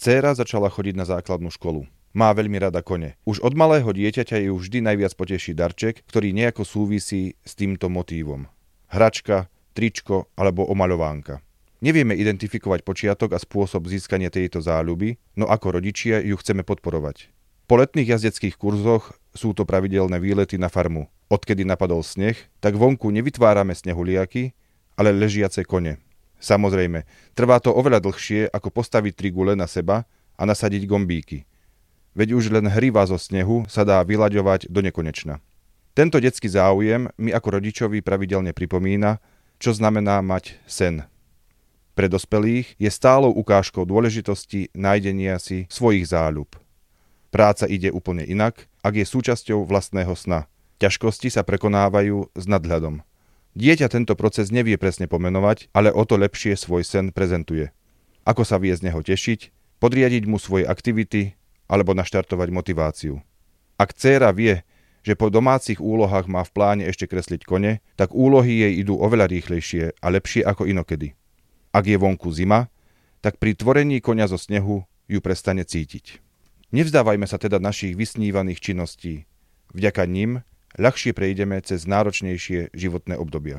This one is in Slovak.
Dcéra začala chodiť na základnú školu. Má veľmi rada kone. Už od malého dieťaťa ju vždy najviac poteší darček, ktorý nejako súvisí s týmto motívom. Hračka, tričko alebo omaľovánka. Nevieme identifikovať počiatok a spôsob získania tejto záľuby, no ako rodičia ju chceme podporovať. Po letných jazdeckých kurzoch sú to pravidelné výlety na farmu. Odkedy napadol sneh, tak vonku nevytvárame snehuliaky, ale ležiace kone. Samozrejme, trvá to oveľa dlhšie, ako postaviť 3 gule na seba a nasadiť gombíky. Veď už len hriva zo snehu sa dá vyľaďovať do nekonečna. Tento detský záujem mi ako rodičovi pravidelne pripomína, čo znamená mať sen. Pre dospelých je stálou ukážkou dôležitosti nájdenia si svojich záľub. Práca ide úplne inak, ak je súčasťou vlastného sna. Ťažkosti sa prekonávajú s nadhľadom. Dieťa tento proces nevie presne pomenovať, ale o to lepšie svoj sen prezentuje. Ako sa vie z neho tešiť, podriadiť mu svoje aktivity alebo naštartovať motiváciu. Ak dcéra vie, že po domácich úlohách má v pláne ešte kresliť kone, tak úlohy jej idú oveľa rýchlejšie a lepšie ako inokedy. Ak je vonku zima, tak pri tvorení koňa zo snehu ju prestane cítiť. Nevzdávajme sa teda našich vysnívaných činností. Vďaka nim ľahšie prejdeme cez náročnejšie životné obdobia.